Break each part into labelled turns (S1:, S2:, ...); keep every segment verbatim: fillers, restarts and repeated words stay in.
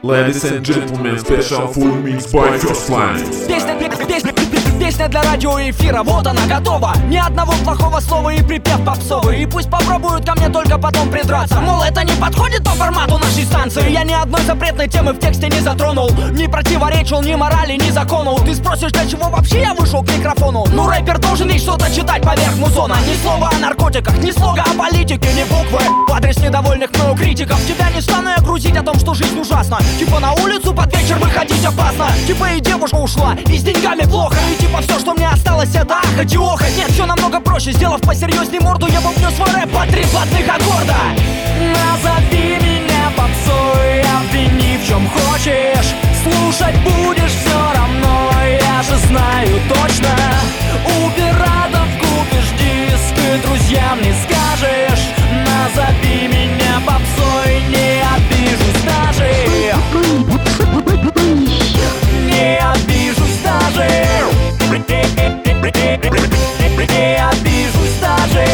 S1: Ladies and gentlemen, special full mix by First Line.
S2: Песня, песня, песня для радиоэфира, вот она готова. Ни одного плохого слова и припев попсовый. И пусть попробуют ко мне только потом придраться. Мол, это не подходит по формату нашей станции. Я ни одной запретной темы в тексте не затронул. Не противоречил ни морали, ни закону. Ты спросишь, для чего вообще я вышел к микрофону? Ну, рэпер должен ведь что-то читать поверх музона. Ни слова о наркотиках, ни слога о политике, ни буквы в адрес недовольных мною критиков. Тебя не стану я грузить о том, что жизнь ужасна. Типа на улицу под вечер выходить опасно. Типа и девушка ушла, и с деньгами плохо. И типа все, что мне осталось, это ахать и охать. Нет, все намного проще, сделав посерьезней морду, я бубню свой рэп по три блатных аккорда. Назови меня попсой, обвини в чем хочешь. Слушать будешь все равно, я же знаю точно. У пиратов купишь диск и друзьям не скажешь. Назови меня попсой, не обижусь даже. Не обижусь даже. Не обижусь даже.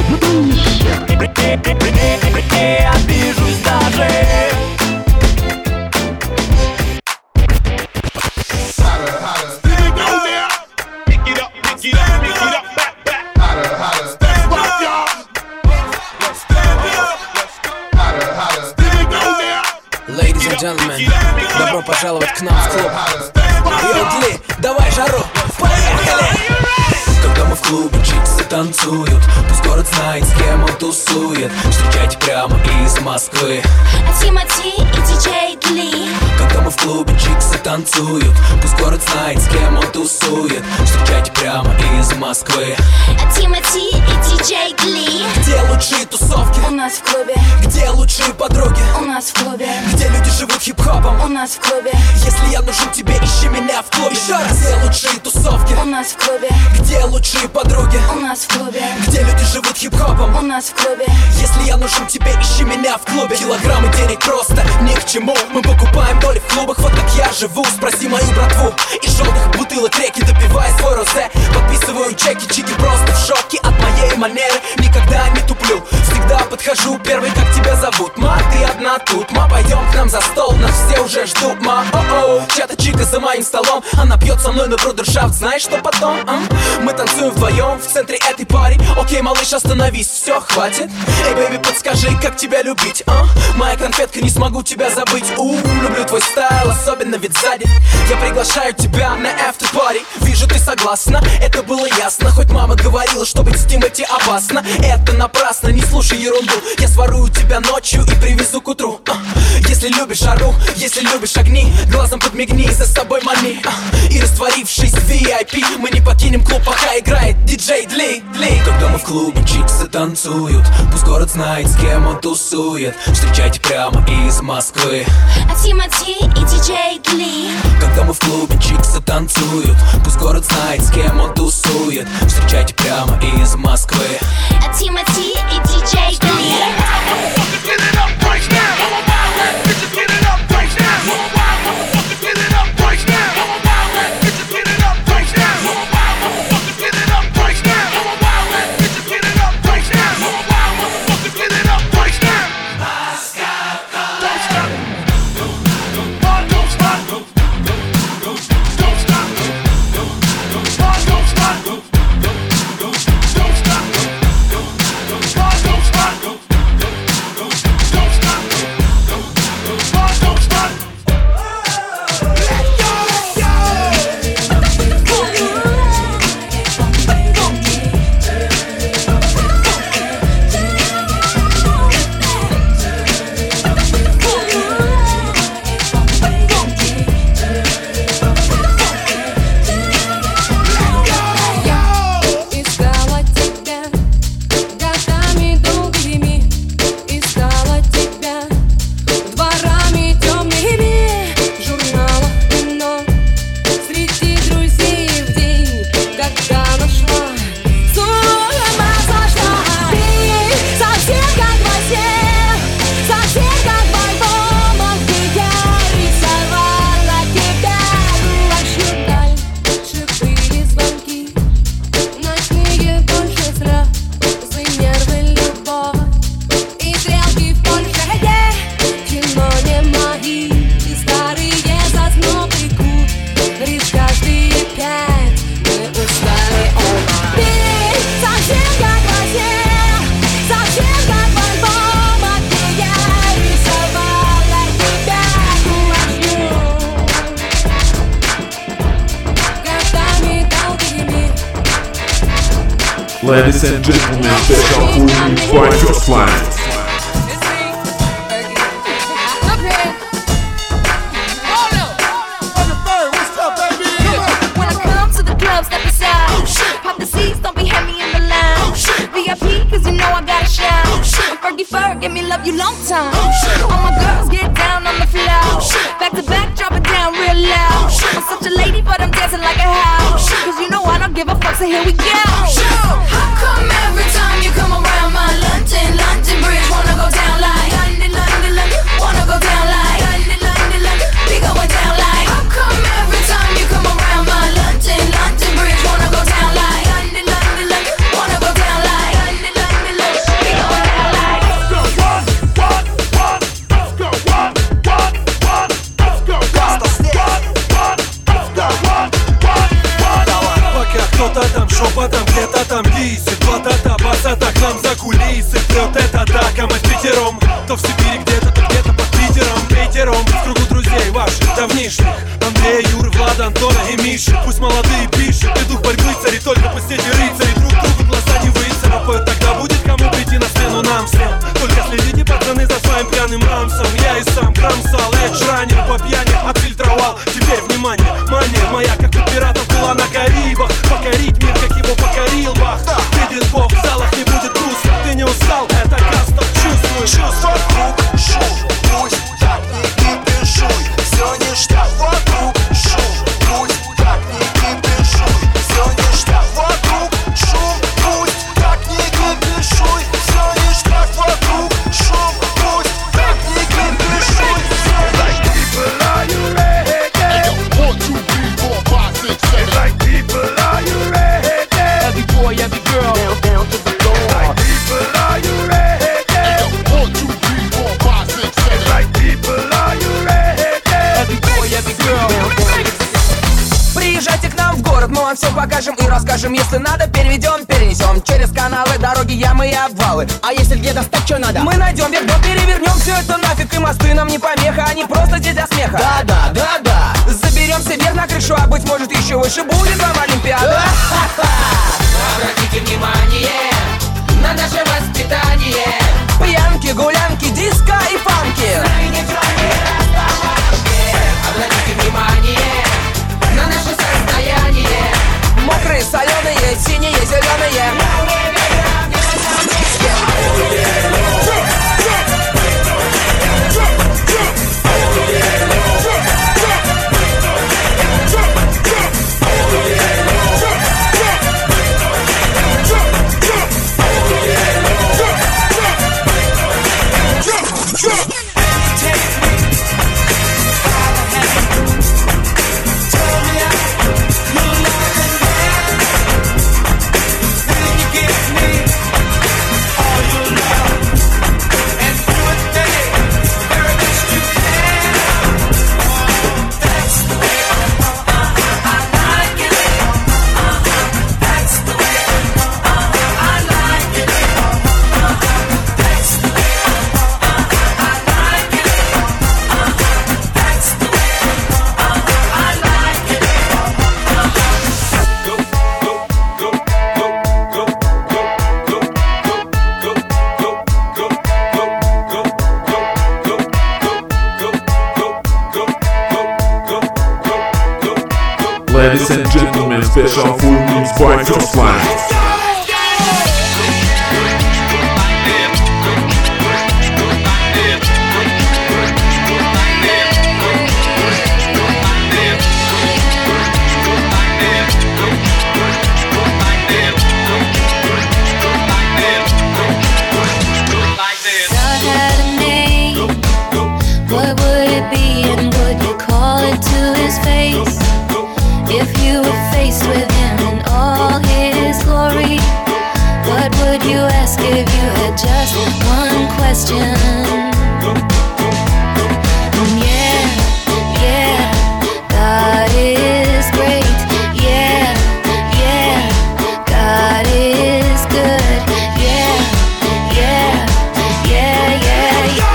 S2: Не обижусь даже.
S3: Ladies and gentlemen, добро пожаловать к нам в клуб. Йоу, Дли, давай жару, поехали! Когда мы в клубе чиксы танцуют, пусть город знает, с кем он тусует. Встречайте прямо из Москвы
S4: Тимати и диджей Дли.
S3: Когда мы в клубе чиксы танцуют, пусть город знает, с кем он тусует. Встречайте прямо из Москвы
S4: Тимати и диджей Дли.
S3: Где лучшие тусовки?
S4: У нас в клубе.
S3: Где лучшие подруги?
S4: У нас в клубе.
S3: Где люди живут хип-хопом?
S4: У нас в клубе.
S3: Если я нужен тебе, ищи меня в клубе. Еще раз. Где лучшие тусовки?
S4: У нас в клубе.
S3: Где лучшие подруги?
S4: У нас в клубе.
S3: Где люди живут хип-хопом?
S4: У нас в клубе.
S3: Если я нужен тебе, ищи меня в клубе. Килограммы денег просто ни к чему. Мы покупаем доли в клубах, вот как я живу. Спроси мою братву. Из желтых бутылок реки допивая свой розе. Подписываю чеки, чики просто в шоке от моей манеры. Никогда не туплю, всегда подхожу первый. Как тебя зовут? Ма, ты одна тут. Ма, пойдем к нам за стол, нас все уже ждут. Ма, о-о, чья-то чика за моим столом. Она пьет со мной на брудершафт, знаешь, что потом? А? Мы танцуем вдвоем в центре этой пари. Окей, малыш, остановись, все, хватит. Эй, бэйби, подскажи, как тебя любить, а? Моя конфетка, не смогу тебя забыть. У, люблю твой стайл, особенно ведь сзади. Я приглашаю тебя на after party. Вижу, ты согласна, это было ясно. Хоть мама говорила, что быть с Тимати опасно. Это напрасно, не слушай ерунду. Я сворую тебя ночью и привезу к утру. а. Если любишь жару, если любишь огни, глазом подмигни, за собой мани. а. И растворившись в ви ай пи, мы не покинем клуб, пока играет диджей Дли, Дли. Когда мы в клубе чиксы танцуют, пусть город знает, с кем он тусует. Встречайте прямо из Москвы
S4: Тимати и диджей Дли.
S3: Когда мы в клубе чиксы танцуют, пусть город знает, с кем он тусует. Встречайте прямо из Москвы
S4: Тимати и диджей Дли.
S1: Ladies and gentlemen, special full mix by First Flight.
S5: Give me love you long time. All my girls get down on the floor. Back to back, drop it down real loud. I'm such a lady, but I'm dancing like a house. Cause you know I don't give a fuck, so here we go. How come every time you come around my London, London Bridge wanna go down like London, London, London, wanna go down like London, London, London, we going down like. How come every time you come around my London, London Bridge wanna go down like London, London, London, wanna go down like London, London, London, we going down like.
S6: Кто-то там шепотом, где-то там висит. Вот это басата к нам за кулисы. Прет это атака, мы пятером. То в Сибири где-то, то где-то под Питером. Пятером в кругу друзей ваших давнишних. Андрея, Юры, Влада, Антона и Миши. Пусть молодые пишут, и дух борьбы царит. Только по сети рыцари, друг другу глаза не выцарапают. Тогда будет кому прийти на смену нам всем. Только следите, пацаны, за своим пьяным рамсом. Я и сам кромсал, эдж ранен по пьяни, отфильтровал. Теперь внимание, мания моя, как у пиратов была на Карибах. Покорить мир, как его покорил Бах. Видит Бог, в залах не будет грустно. Ты не устал, это Кастов, чувствуй.
S7: Чувство вокруг шум, пусть так не кипишуй. Все ништяк вокруг шум, пусть так не кипишуй. Все ништяк вокруг шум, пусть так не кипишуй. Все ништяк вокруг шум, пусть так не кипишуй. Like people, are you ready? One, two, three, four, five, six, seven. Like people, are you ready?
S2: Every boy, every girl, down, down to the floor.
S7: Like people, are you ready? One, two, three, four, five, six, seven. Like people, are you ready?
S2: Every boy, every girl, down, down.
S3: Приезжайте к нам в город, мы вам все покажем и расскажем. Если надо, переведем, перенесем. Через каналы, дороги, ямы и обвалы. А если где достать, что надо? Мы найдем век, перевернем все это нафиг. И мосты нам не помеха, они просто здесь для смеха. Да-да, да-да. Заберемся вверх на крышу, а быть может еще выше будет вам Олимпиада. Обратите внимание на наше воспитание. Пьянки, гулянки, диско и фанки. Обратите внимание на наше состояние. Мокрые, соленые, синие, зеленые.
S1: Ladies and gentlemen, special full mix by First Flight.
S5: If you were faced with him in all his glory, what would you ask if you had just one question? And yeah, yeah, God is great. Yeah, yeah, God is good. Yeah, yeah, yeah, yeah, yeah.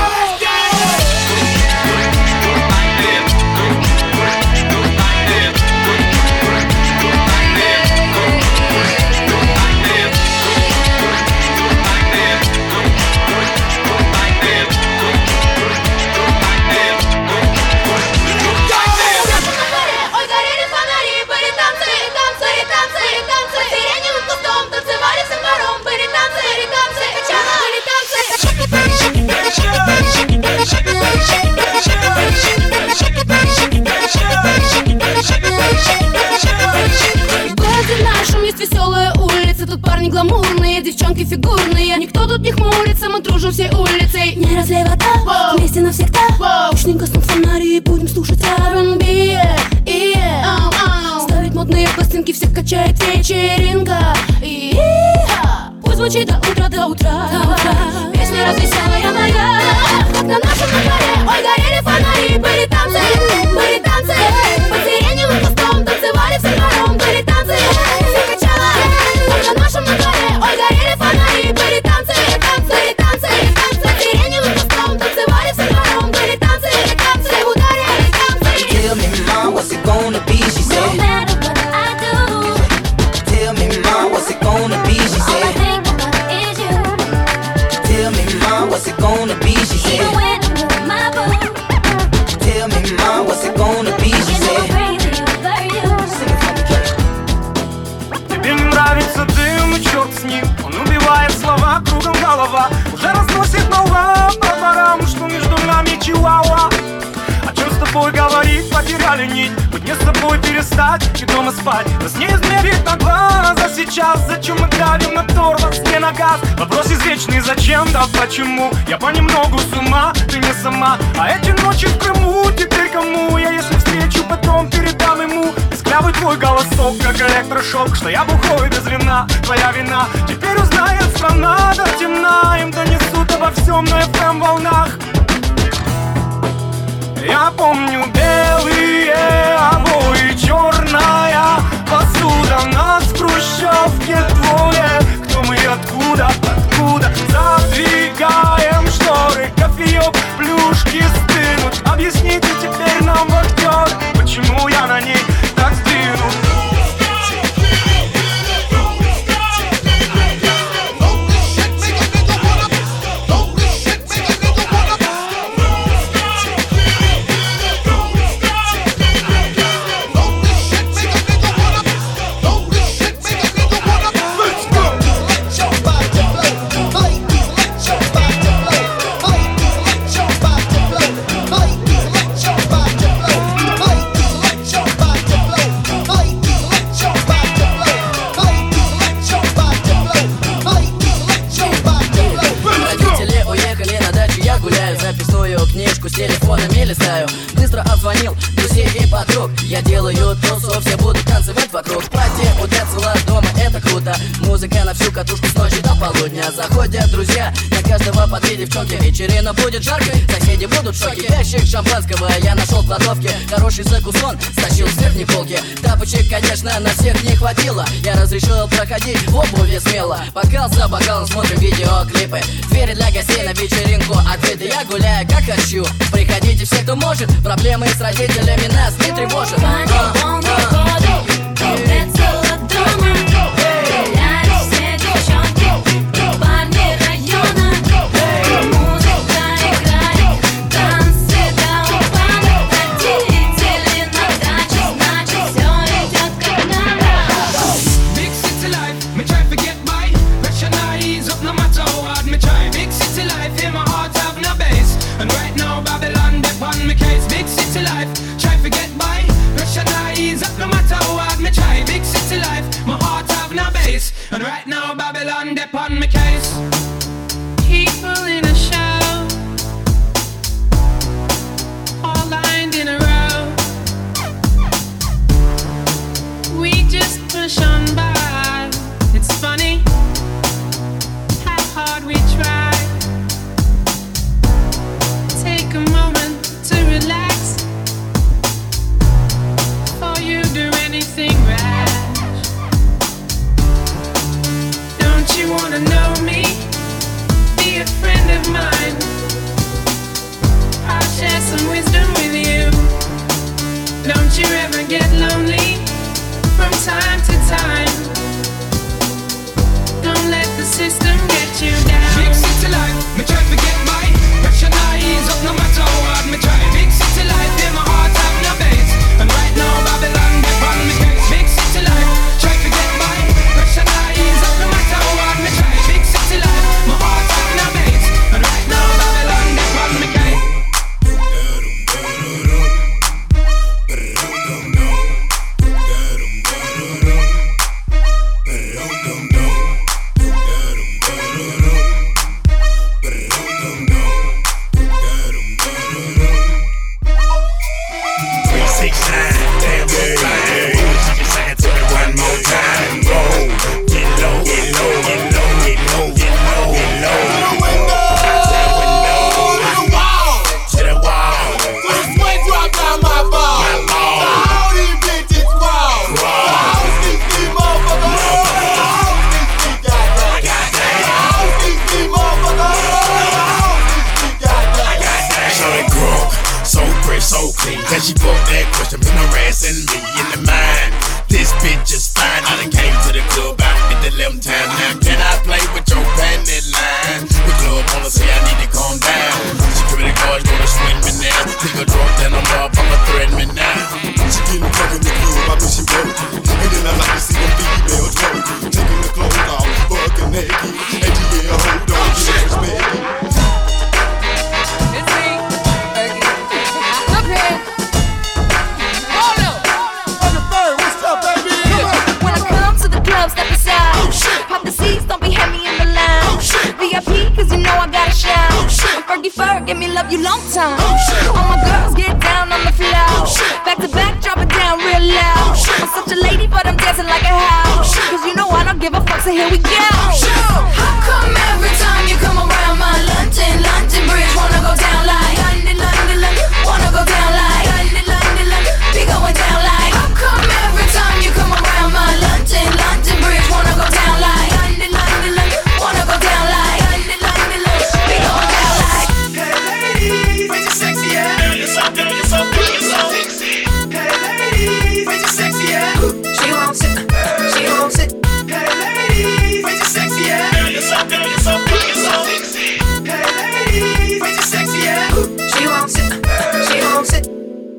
S5: гламурные, девчонки фигурные. Никто тут не хмурится, мы дружим всей улицей. Не разлей вода, вместе навсегда. Уж не гаснут фонари, будем слушать ар энд би. Ставить модные пластинки, всех качает вечеринка. Пусть звучит до утра, до утра. Песня развеселая моя, как на нашем дворе. Ой, горели фонари, были танцы, были танцы. Под сиреневым кустом танцевали все двором. Были танцы, все качало, как на нашем дворе. Ой, горели фонари, были танцы, были танцы, танцы. Под сиреневым кустом танцевали все двором. Были танцы, танцы, ударили танцы.
S3: Tell me, mom, what's it gonna be? She said.
S5: No matter what I do.
S3: Tell me, mom, what's it gonna be? She said.
S5: All I think about is you.
S3: Tell me, mom, what's it gonna be? She said.
S5: Even when I'm with my boo.
S3: Tell me, mom, what's it gonna be? She
S5: You know I'm
S3: said.
S5: crazy over you.
S3: Sing it for me, Drake.
S8: Тебе не нравится дым, и черт с ним. Он убивает слова, кругом голова. Уже разносит нова по дворам, что между нами чиуауа. О чем с тобой говорить, потеряли нить. Быть не с собой перестать и дома спать. Нас не измерить на глаза сейчас. Зачем мы давим на тормоз, не на газ? Вопрос извечный, зачем, да почему? Я понемногу с ума, ты не сама. А эти ночи в Крыму, теперь кому? Я если встречу, потом передам ему. Песклявый твой голосок, как электрошок. Что я бухой без вина, твоя вина. Теперь узнает страна до темна. Им донесут обо всем на эф эм волнах. Я помню белые обои, черная посуда. Нас в хрущевке двое. Кто мы и откуда, откуда? Задвигаем шторы, кофеек, плюшки стынут. Объясните теперь нам, вахтер, почему я на ней так сдвинут.
S9: Книжку с телефонами листаю. Быстро обзвонил друзей и подруг. Я делаю тусу, все будут танцевать вокруг. Пати у Децела дома, это круто. Музыка на всю катушку с ночи до полудня. Заходят друзья, на каждого по две девчонки. Вечерина будет жаркой, соседи будут в шоке. Ящик шампанского я нашел в кладовке. Хороший закусон стащил с верхней полки. Тапочек, конечно, на всех не хватило. Я разрешил проходить в обуви смело. Бокал за бокалом смотрим видеоклипы. Двери для гостей на вечеринку открыты. Я гуляю как хочу. Приходите все, кто может. Проблемы с родителями нас не тревожат.
S10: And right now Babylon dep on my case. People in a show, all lined in a row. We just push on by. It's funny how hard we try. Take a moment to relax before you do anything rash. You wanna know me? Be a friend of mine. I'll share some wisdom with you. Don't you ever get lonely from time to time. Don't let the system get you down. Big city life, me try to get my pressure now ease up no matter how hard me try. Big city life, in my heart have no base. And right now Babylon dep on me case. Big city life, try to get my pressure now ease up no matter how hard me try. Big city life, my heart have no base. And right now Babylon dep on me case.
S11: six nine, damn you fine. She can sing it to me one more time. Roll, get low, get low, get low, get low, get low, get low. To the window, to the window, to the wall, to the wall. When the sweat drop down my ball, my ball. All these bitches wild, all these these motherfuckers, all these these goddamn, goddamn, all these these motherfuckers, all these these goddamn. So they grow, so fresh, so clean. Cause she broke that question, been harassing me in the mind. This bitch is fine. I done came to the club out at the eleven time. Now can I play with your panty line? The club wanna say I need to calm down. Security guards gonna swing me now. Take a drunk, then I'm up, I'ma threaten me now. She getting fuck in the club, I bet she work. And then I like to see them females work. Taking the clothes off, fucking naked. And she yeah, hold on, get respected.
S5: Step aside, oh, pop the seats, don't be heavy in the line. Oh, V I P, cause you know I gotta shine. Oh, I'm Fergie Ferg, give me love you long time. Oh, all my girls get down on the floor. Oh, back to back, drop it down real loud. Oh, I'm such a lady, but I'm dancing like a house. Cause you know I don't give a fuck, so here we go. How come every time you come around my London, London Bridge wanna go down like London, London, London, wanna go down like London, London, London, be going down like. How come every time you come around my London, London Bridge wanna go down like London, London, London, wanna go down like London, London, London, be going down like. Hey ladies, ain't you sexy, yeah? Girl, you're so good, you're so good, you're so sexy. Hey ladies, ain't you sexy, yeah? She wants it, she wants it. Hey ladies, ain't you sexy, yeah? Girl, you're so good, you're so good, you're so sexy. Hey ladies, ain't you sexy, yeah? She wants it, she wants it.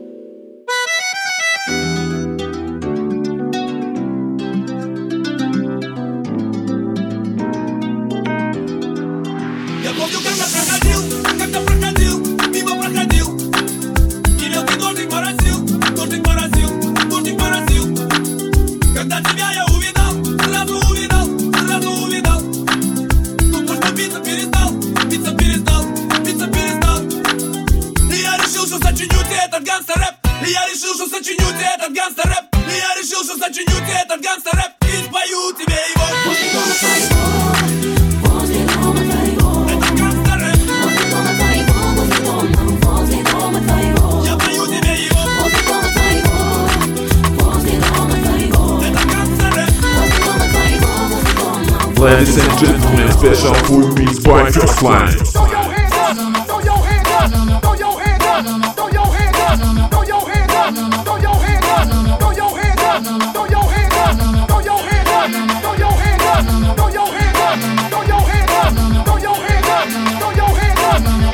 S11: Я помню, когда проходил, когда проходил, мимо проходил. И мелкий дождик моросил, дождик моросил, дождик моросил. Когда тебя я увидал, сразу увидал, сразу увидал. Тут просто биться перестал, биться перестал, биться перестал. И я решил, что сочиню тебе этот гангстер-рэп. И я решил, что сочиню тебе этот гангстер-рэп. И я решил, что сочиню тебе этот гангстер-рэп. И спою тебе его. Возле дома твоего, возле дома твоего. Это гангстер-рэп. Возле дома твоего, возле дома, возле дома твоего. Я пою тебе его. Возле дома твоего, возле дома твоего. Это гангстер-рэп. Возле дома твоего, возле дома.
S1: Ladies and gentlemen, special full mix by Just Flying.
S12: Throw your hands up, throw your hands up, throw your hands up, throw your hands up, throw your hands up, throw your hands up, throw your hands up, throw your hands up, throw your hands up, throw your hands up, throw your hands up, throw your hands up, throw your hands up, throw your hands up.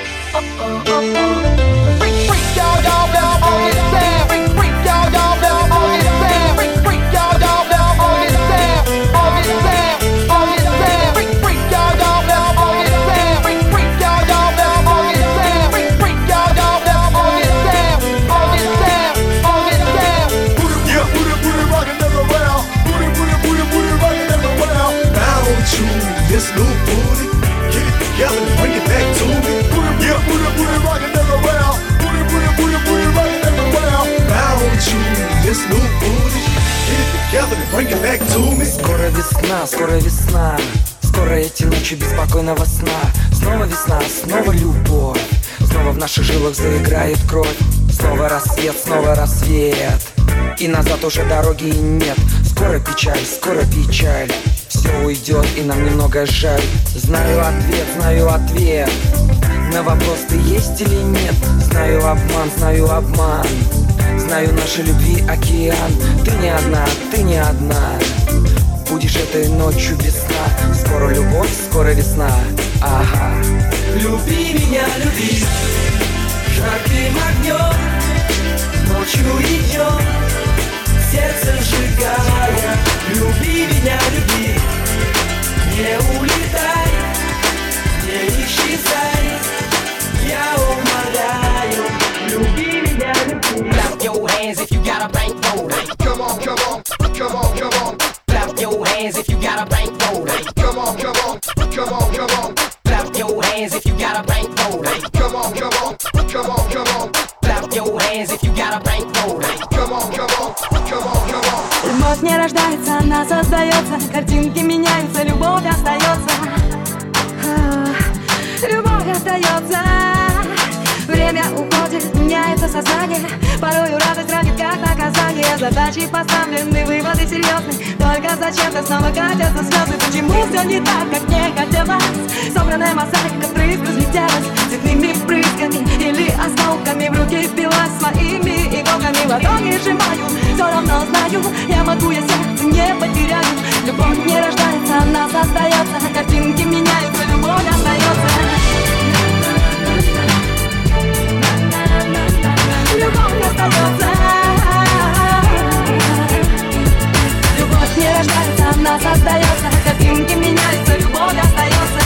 S12: Freak, freak, y'all, y'all, y'all, all get down. Freak, freak, y'all, y'all, y'all, all get down. Freak, freak, y'all, y'all, y'all, all get down. All get down, all get down. Freak, freak, y'all, y'all, y'all, all get down. Freak, freak, y'all, y'all, y'all, all get down. Freak, freak, y'all, y'all, y'all, all get down. All get down, all get down. Booty, booty, booty, booty, rockin' everywhere. Booty, booty, booty, booty, rockin' everywhere.
S11: Now don't you, this little booty, get it together and bring it back to me.
S12: Booty,
S11: Yeah.
S12: booty, booty, rockin' everywhere. Booty, booty, booty, booty, rockin' everywhere.
S11: Now don't you, this little booty, get it together and bring it back to me.
S13: Скоро весна, скоро весна. Скоро эти ночи беспокойного сна. Снова весна, снова любовь. Снова в наших жилах заиграет кровь. Снова рассвет, снова рассвет. И назад уже дороги нет. Скоро печаль, скоро печаль. Все уйдет и нам немного жаль. Знаю ответ, знаю ответ. На вопрос, ты есть или нет. Знаю обман, знаю обман. Знаю нашей любви океан. Ты не одна, ты не одна. Будешь этой ночью весна. Скоро любовь, скоро весна. Ага. Люби меня, люби. Жарким огнем. Ночью и днем. Сердце сжигая. Люби меня, люби. Не улетай. Не исчезай. Я умоляю. Люби меня, люби.
S2: Clap your hands if you got a bankroll.
S11: Come on, come on, come on, come on.
S2: Clap your hands if you got a bankroll.
S11: Come on, come on, come on, come on.
S2: Clap your hands if you got a bankroll.
S11: Come on, come on, come on, come on.
S2: Clap your hands if you got a bankroll.
S5: не рождается, она создается. Картинки меняются, любовь остается. Любовь остается. Время уходит, меняется сознание. Порою радость ранит, как наказание. Задачи поставлены, выводы серьезны. Только зачем-то снова катятся слезы. Почему все не так, как мне хотелось? Собранная мозаика вдрызг разлетелась цветными брызгами или осколками. В руки впилась своими иголками. Ладони сжимаю, все равно знаю, я могу, я сердце не потеряю. Любовь не рождается, она создается. Картинки меняются, любовь остается. Любовь остается. Любовь не рождается, она создается. Картинки меняются, любовь остается.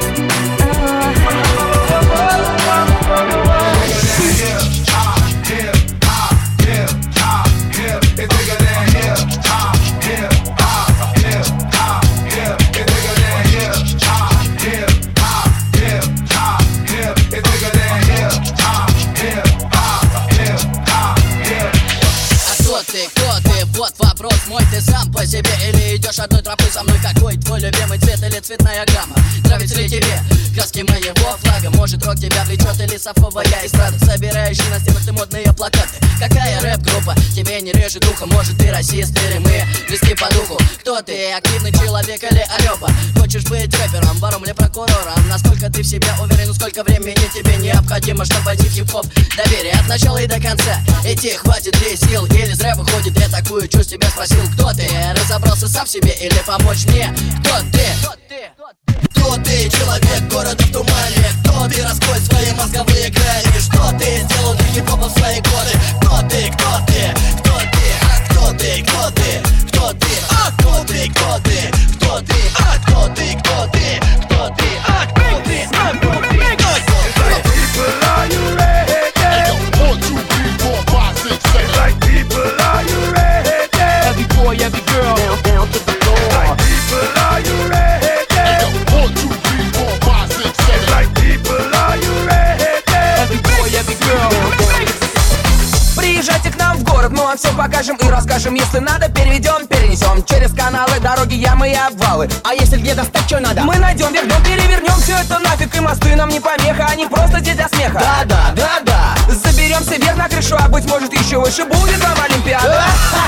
S9: Вот вопрос мой, ты сам по себе или идешь одной тропой со мной? Какой твой любимый цвет или цветная гамма? Нравится ли тебе краски моего флага? Может, рок тебя влечет или софовая эстрада? Собирающий на стенах ты модные плакаты. Какая рэп-группа тебе не режет ухо? Может, ты расист или мы близки по духу? Кто ты, активный человек или алёпа? Хочешь быть рэпером, вором или прокурором? Насколько ты в себе уверен, сколько времени тебе необходимо, чтобы войти в хип-хоп? Доверие от начала и до конца. Идти хватит ли сил или зря выходит? Я такую чушь тебя спросил, кто ты? Разобрался сам в себе или помочь мне? Кто ты? Кто ты, человек города в тумане? Кто ты, раскрой свои мозговые грани? Что ты сделал для хип-хопа в свои годы? Кто ты, кто ты, кто ты, а кто ты, кто ты, кто ты, а кто ты, кто ты, кто ты, а кто ты, кто ты, кто ты, а кто ты, а кто ты,
S11: people, are you ready? One, two, three, four, five, six, seven. Like people, are you ready? Every boy, every girl, down, down to the floor. Like people, are you ready? One, two, three, four, five, six, seven. Like people, are you ready? Every boy, every girl, down, down.
S14: Приезжайте к нам в город, мы вам все покажем и расскажем. Если надо, переведем, перенесем. Через каналы, дороги, ямы и обвалы. А если где достать, что надо? Мы найдем, вернем, перевернем все это нафиг. И мосты нам не помеха, они просто здесь для смеха. Да-да, да-да. Заберемся вверх на крышу, а быть может еще выше будет вам Олимпиада.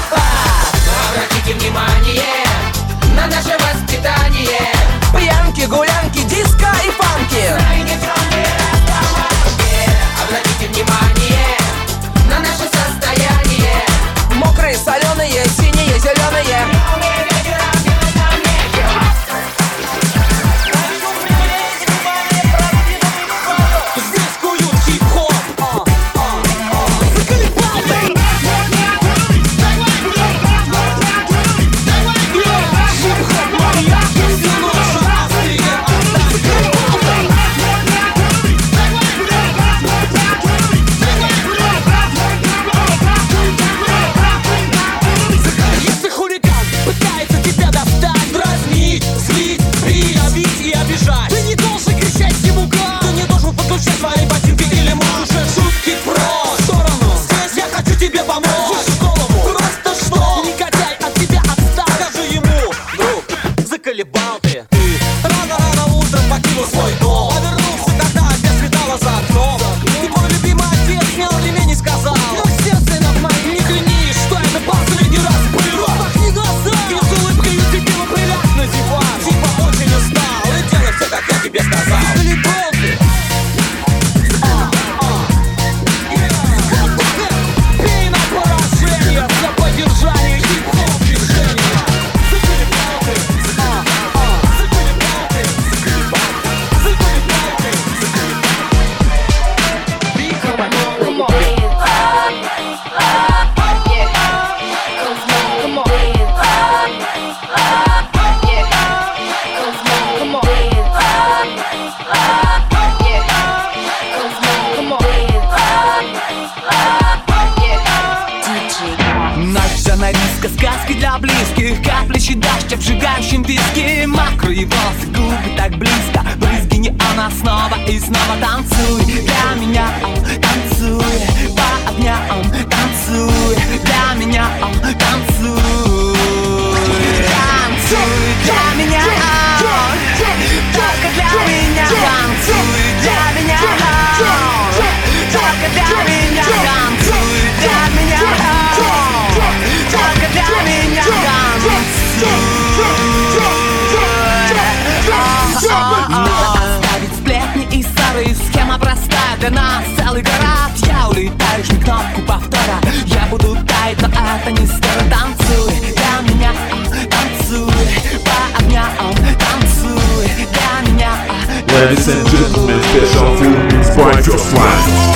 S15: Обратите внимание на наше воспитание.
S14: Пьянки, гулянки, диско и фанки.
S15: Обратите внимание на наше состояние.
S14: Мокрые, соленые, синие, зеленые.
S15: Здесь куют хип-хоп. Если хулиган пытается тебя достать, дразнить, злить, приявить и обижать, ты не должен кричать ему гад. Ты не должен подключать свои ботинки или мушек. Шутки про сторону. Здесь я хочу тебе помочь. В голову. Просто что? Негодяй от тебя отстал. Скажи ему, друг, заколебал ты. Ты рано-рано утром покинул свой дом, а вернулся, когда опять светало за окном. И мой любимый отец снял ремень и сказал: ну все, сынок мои, не клянись, что это последний раз было. Махни глаза, и с улыбкой у тебя прилягь на диван. Типа очень устал, и делай все, как я тебе сказал. Заколебал ты. Пей на поражение за поддержание хип-хоп движения. Заколебал ты. Заколебал ты. Заколебал ты. Заколебал ты. Come on, come on.
S2: Наша нарезка сказки для близких. Каплящий дождь, обжигающим виски. Мокрые волосы, губы так близко. Брызги не она снова и снова танцуй. Для меня он танцуй. По огням танцуй. Для меня он танцуй.
S1: Ladies and gentlemen, special full mix by First Line.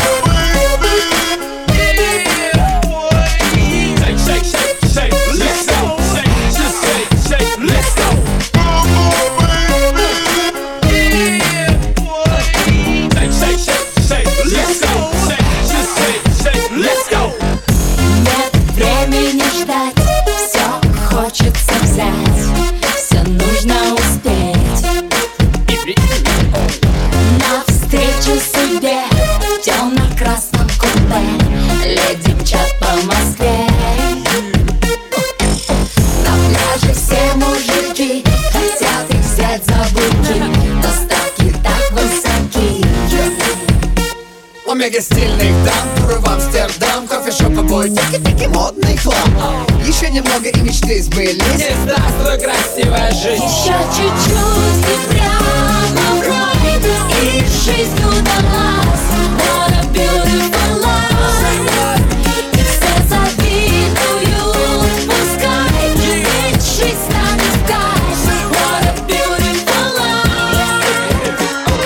S3: Омега стильных дам, туры в Амстердам, кофешоп, обои, тики-тики, модный хлам. Еще немного и мечты сбылись. Не здравствуй, красивая жизнь.
S5: Еще чуть-чуть и прямо в рай, и жизнь удалась. What a beautiful life. И все завидуют, пускай, ведь жизнь станет в кайф. What a beautiful life.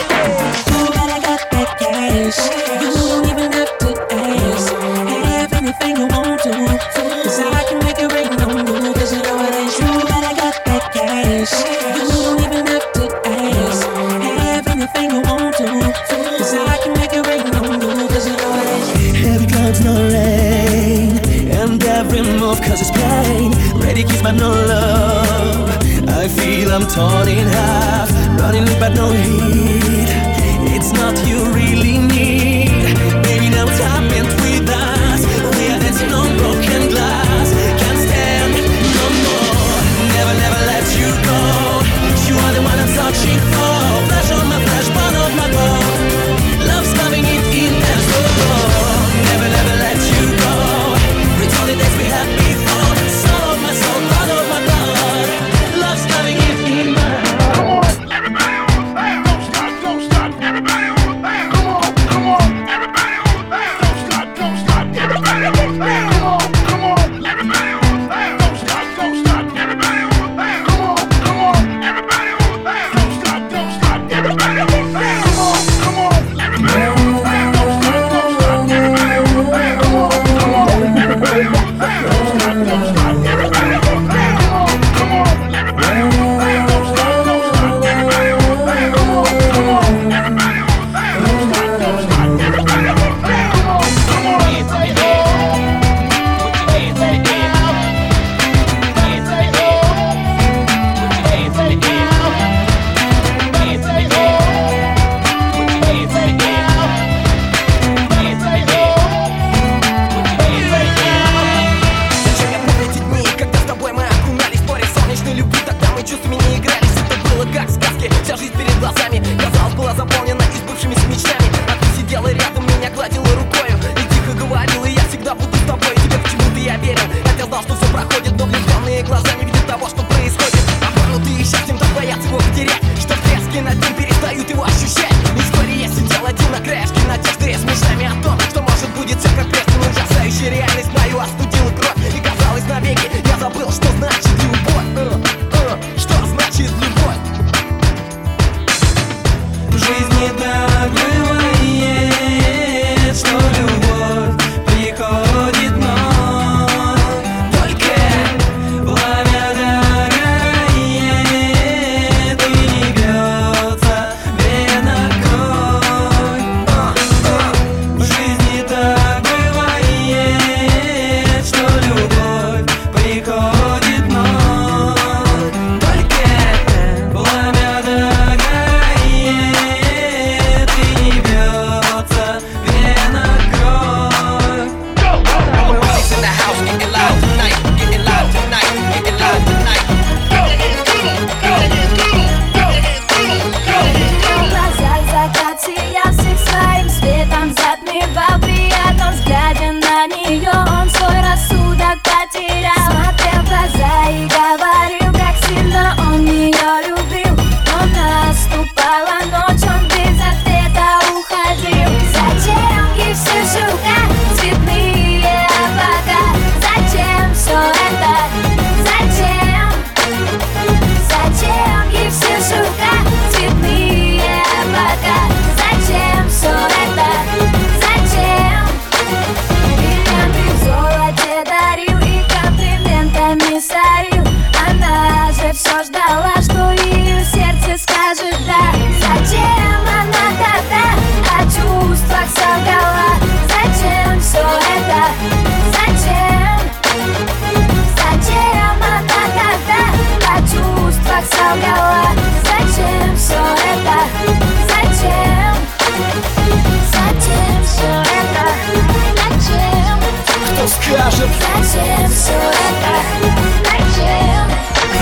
S15: Ooh, but I got that cash. You don't even have to ask. Have anything you want to, 'cause I can make it rain on you, 'cause you know it ain't true. But I got that cash. You don't even have to ask. Have anything you want to, 'cause I can make it rain on you, 'cause you know it ain't true. Heavy clouds, no rain, and every move cause it's pain. Ready kiss but no love. I feel I'm torn in half, running but no heat. It's not you really need. Baby, now it's happened with us. We are dancing on broken glass. Can't stand no more. Never, never let you go. You are the one I'm searching for. Flash on my flash, burn on my bone. Love's coming in in and slow. Never, never let you go. Return the days we had before. Soul of my soul, blood of my blood. Love's coming in in my heart. Everybody on the band, don't stop, don't stop. Everybody on the band.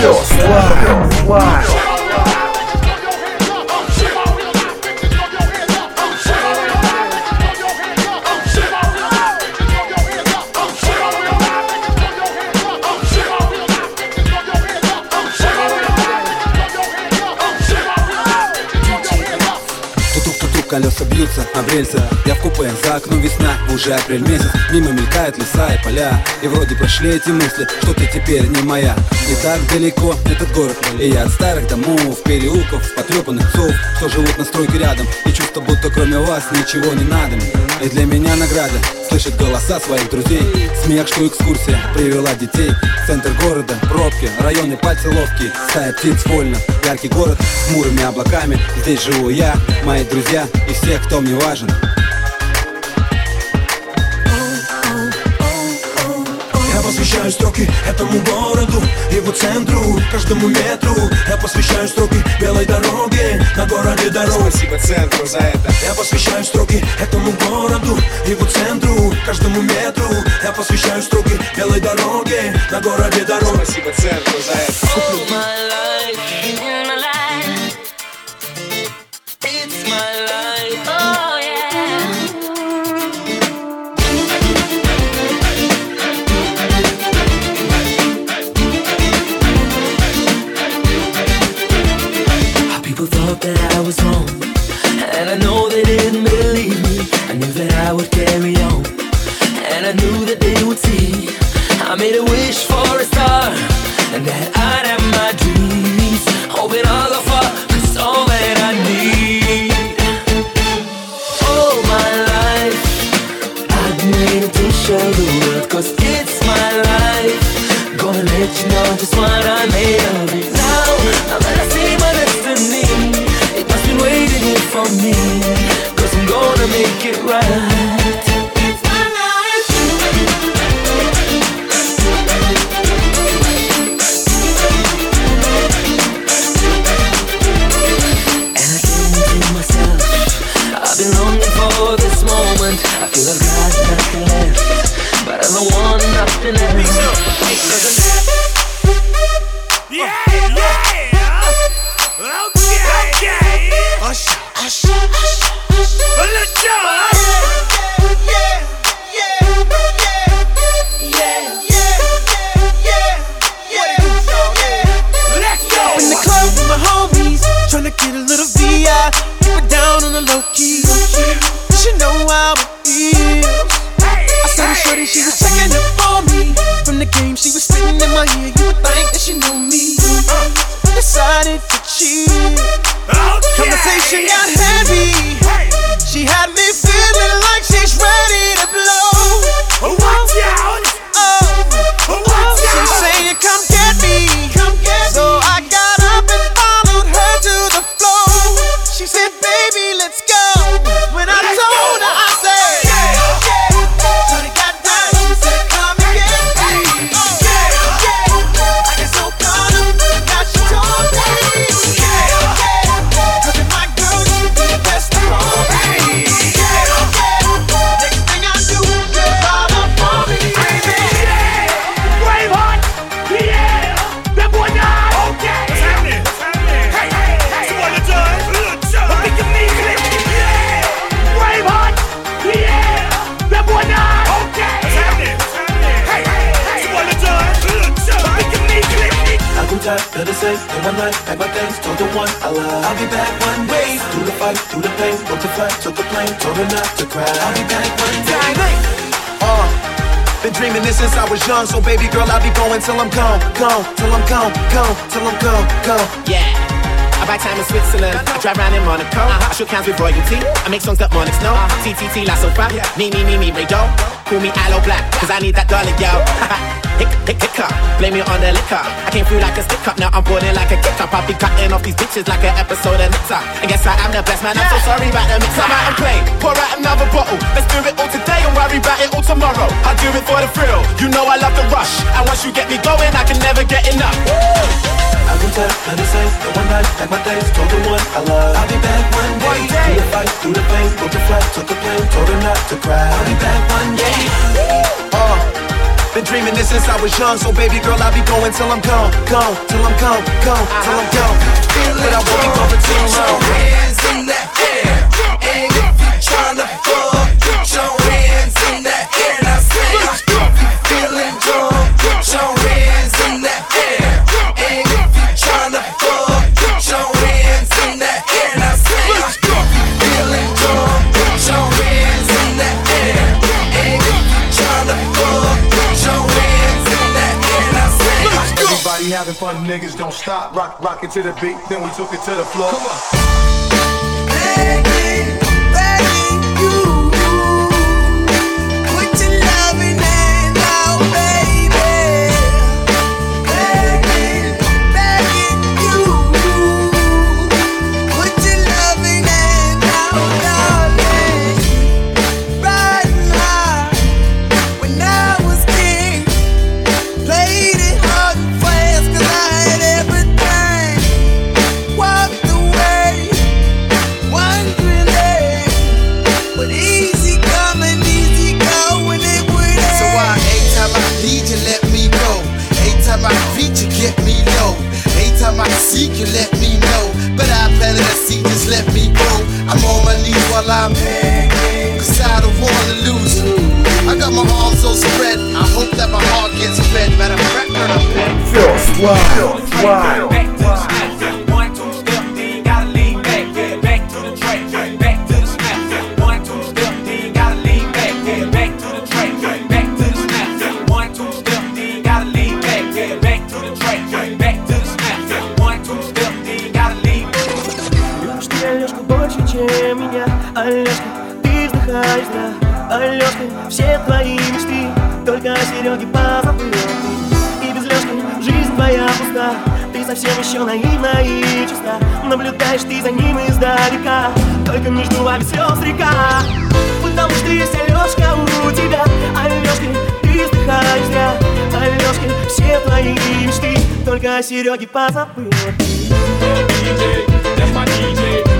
S16: Радио Слайм.
S17: Колеса бьются об рельсы, я в купе, за окном весна, уже апрель месяц. Мимо мелькают леса и поля, и вроде прошли эти мысли, что ты теперь не моя. Не так далеко этот город, и я от старых домов, переулков, потрепанных псов, что живут на стройке рядом, и чувство, будто кроме вас ничего не надо. И для меня награда слышать голоса своих друзей, смех, что экскурсия привела детей в центр города, пробки, районы пальцы ловкие, стая птиц вольно, яркий город с хмурыми облаками. Здесь живу я, мои друзья и все, кто мне важен.
S18: Я посвящаю строки этому городу, его центру, каждому метру. Я посвящаю строки белой дороге на городе дорог.
S19: Спасибо центру за это.
S18: Я посвящаю строки этому городу, его центру, каждому метру. Я посвящаю строки белой дороге на городе дорог.
S19: Спасибо центру за это.
S20: That I was wrong, and I know they didn't believe me. I knew that I would carry on, and I knew that they would see. I made a wish for a star, and that I'd have my dreams. Hoping all of us, cause all that I need. All my life I've made to show the world, cause it's my life. Gonna let you know just what I made of it. Now, now that I see my destiny, waiting here for me, cause I'm gonna make it right. It's my life. And I think to myself, I've been longing for this moment. I feel I've got nothing left, but I don't want nothing else. Yeah, yeah. Okay, okay. Hush, hush, hush, hush. Let's go. Yeah, yeah, yeah, yeah, yeah, yeah. Let's go.
S21: In the club with my homies, tryna get a little V I. Keep it down on the low key. She know how it feels. I saw the shorty, she was checking up on me. From the game, she was spitting in my ear. You would think that she knew me. Decided to cheat. Okay. Conversation got heavy. Hey. She had me feeling like she's ready to blow. Watch out! Oh, watch she out! Saying, "Come get me, come get so me." So I got up and followed her to the floor. She said, "Baby, let's go." When I let's told go. her, I said, "Yeah, yeah." So they got down and said, "Come and get me." Oh, yeah, yeah. I get so caught up, now she told me.
S22: Better say in one night, pack my things, told the one I love I'll be back one day. Through the fight, through the pain, booked a flight, took a plane, told her not to cry. I'll be back one day.
S23: Uh, been dreaming this since I was young, so baby girl, I'll be going till I'm gone, gone, till I'm gone, gone, till I'm gone, gone.
S24: Yeah. I buy time in Switzerland, I drive around in Monaco. uh-huh. I shook hands with royalty, I make songs that Monix know. uh-huh. T T T, La Sofa, yeah. me, me, me, me, Ray Doe. Call me Aloe Black, cause I need that dollar, yo. Hick, hick, hick up, blame it on the liquor. I came through like a stick up, now I'm boarding like a kick up. I'll be cutting off these bitches like an episode of Nipsa. I guess I am the best man, I'm so sorry about the mix. I'm out and play, pour out another bottle. Let's do it all today and worry about it all tomorrow. I'll do it for the thrill, you know I love the rush. And once you get me going, I can never get enough.
S22: I can tell, and it says that one night, like my days, told the one I love I'll be back one day, one day. Through the fight, through the pain, booked a flight, took a plane, told her not to cry. I'll be back one day.
S23: Uh, Been dreaming this since I was young, so baby girl, I'll be going till I'm gone, gone, till I'm gone, gone, till I'm gone. But I won't be gone for too long.
S4: Put your hands in the air, and if you tryna fuck, put your hands in the air. Now say, if you feeling drunk, put your hands in the air, and if you tryna fuck, put your hands in the air. Now say, if you feeling drunk, put your hands in the air, and if you tryna fuck, put your hands in the air. Now say,
S6: everybody having fun, niggas don't stop. Rock, rock it to the beat, then we took it to the floor. Come on.
S4: Begging, begging you, put your loving hand out, baby. Begging, begging you, put your loving hand out, darling. Riding high when I was king, played it hard and fast 'cause I had everything. Walked away, wondering, but easy coming, easy going, it would end.
S7: So why every time I need you, let me go? Every time I beat you, get me low. Every time I seek you, let me know. But I better to see, just let me go. I'm on my knees while I'm begging, 'cause I don't wanna lose you. I got my arms so spread, I hope that my heart gets fed. Matter of fact, I'm back.
S16: First wild, wild.
S10: Back to the snap, one, two step, then you gotta lean back, yeah. Back to the track, back to the snap, one, two step, then you gotta lean back, yeah. Back to the track, back to the snap, one, two step, then you gotta lean back, yeah. Back to the track, back to the snap, one, two step, then you gotta lean back.
S8: Любишь ты Алёшку больше, чем меня, Алёшка, ты вздыхаешь, да, Алёшка, все твои мечты только о Серёге позабыла. И без Лёшки жизнь твоя пуста, ты совсем еще наивна и чиста. Наблюдаешь ты за ним издалека, только между вами слез река. Потому что есть Алёшка у тебя, Алёшка, ты вздыхаешь зря, Алёшка, все твои мечты только о Серёге позабыла.
S10: That's my D J.